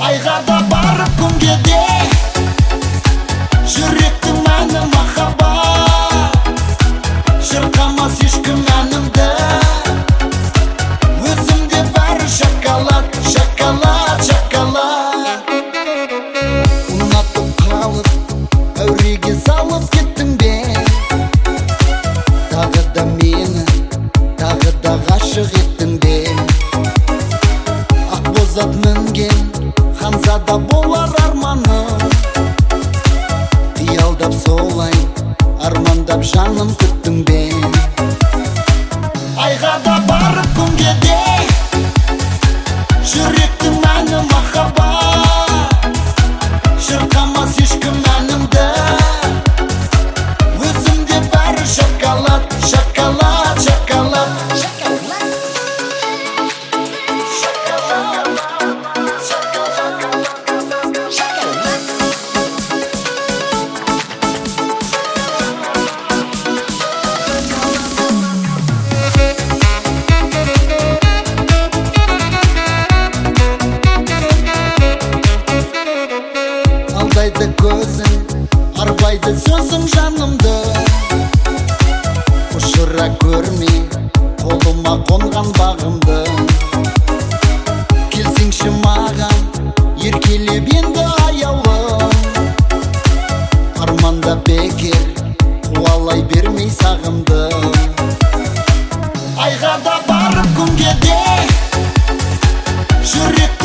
айға да барып күнге де жүректің мәні махаббат шырқамас ешкім әнімді өзімде бәрі шоколад шоколад шоколад ұнатып қалып әуреге салып кеттің бе тағы да мені тағы да ғашық еттің бе ақбозат мінген ханзада болар арманым қиялдап солай армандап жаным күттің бе айға да барып күнге де жүректің мәні махаббат шырқамас ешкім әнімді өзімде бәрі шоколад шоколад шоколад алдайды көзің арбайды сөзің жанымды ұшыра көрмей қолыма қонған бағымды келсеңші маған еркелеп енді аяулым арманда бекер қуалай бермей сағымды айға да барып күнге де жүрек